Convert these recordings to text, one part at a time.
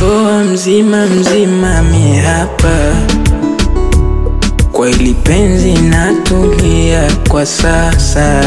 Najitoa mzima mzima mi hapa, kwa hili penzi natulia kwa sasa.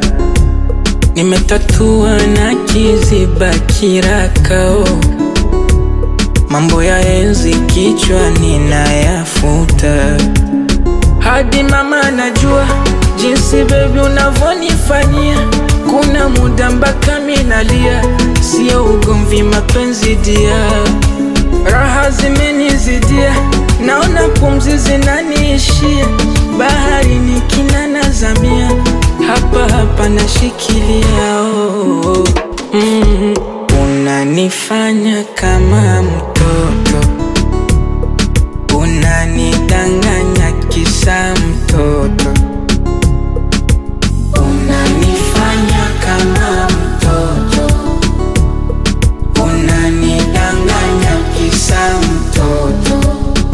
Nimetatua na kiziba kirakao, mambo ya enzi kichwani nayafuta. Hadi mama najua jinsi baby unavonifanyia, kuna muda mpaka minalia, sio ugomvi mapenzi dia. Raha zimenizidia, naona pumzi zinaniishia, bahari nikina nazamia, hapa hapa nashikilia. Unanifanya kama mtoto, unanidanganya kisa mtoto. Unanifanya kama mtoto, unanidanganya kisa mtoto.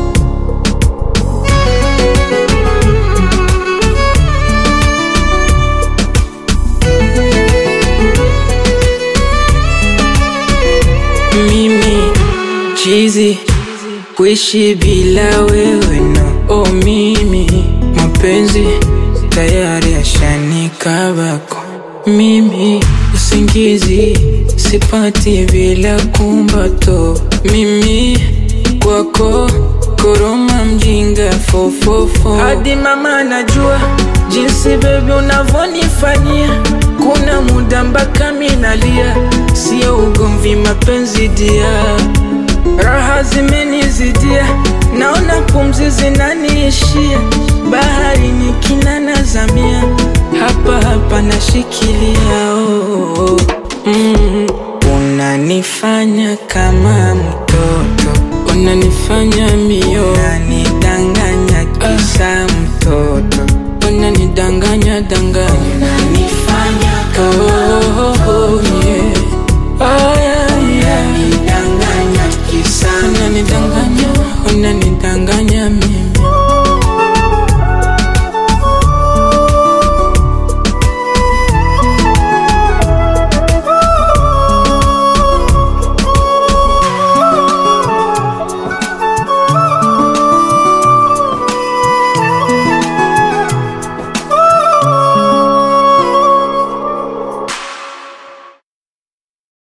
Mimi chizi kuishi bila wewe no. Oh mimi mapenzi tayari yashanikabako. Mimi usingizi sipati bila kumbato. Mimi kwako koroma mjinga fofofo. Hadi mama najua jinsi baby unavonifanyia, kuna muda mpaka minalia, sio ugomvi mapenzi dia. Raha zimenizidia, naona pumzi zinaniishia, bahari nikina nazamia,